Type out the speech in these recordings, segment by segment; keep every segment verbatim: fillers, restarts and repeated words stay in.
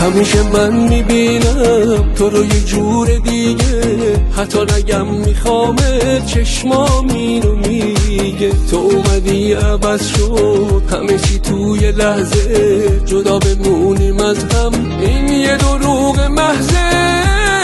همیشه من میبینم تو رو یه جور دیگه، حتی نگم میخوامت چشمام اینو میگه. تو اومدی عوض شد همه چی توی لحظه، جدا بمونیم از هم این یه دروغ محضه.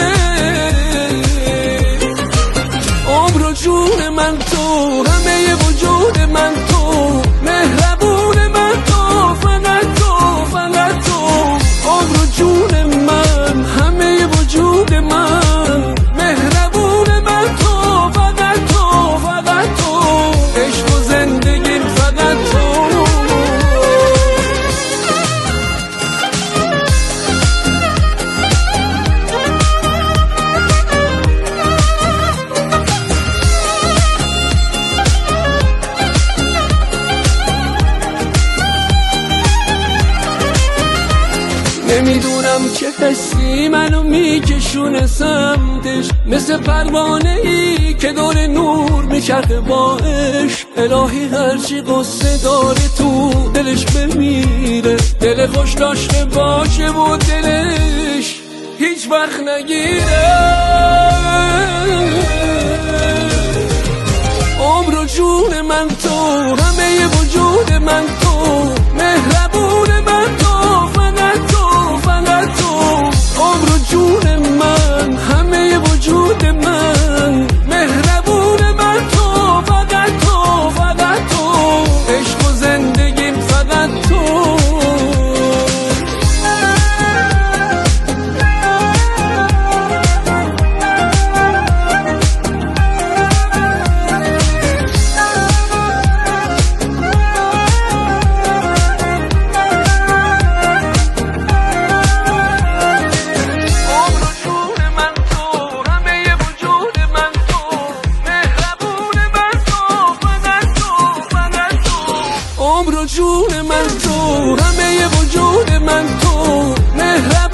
عمر و جون من تو، همه وجود من تو، مهربون من تو، فقط تو فقط تو. عمر و جون من، همه وجود من، مهربون من تو، فقط تو فقط تو. عشق و زندگیم فقط تو. نمیدونم چه حسی منو میکشونه سمتش، مثل پروانه ای که دور نور میچرخه با عشق. الهی هرچی قصه داره تو دلش بمیره، دل خوش داشته باشه و دلش هیچ وقت نگیره. عمر و جون من تو، همه وجود من تو، مهربون من تو، فقط تو فقط تو. عمر و جون من، همه وجود من، مهربون من تو، فقط تو فقط تو. عشق و زندگیم فقط تو. عمر و جون من تو، همه وجود من تو، مهربون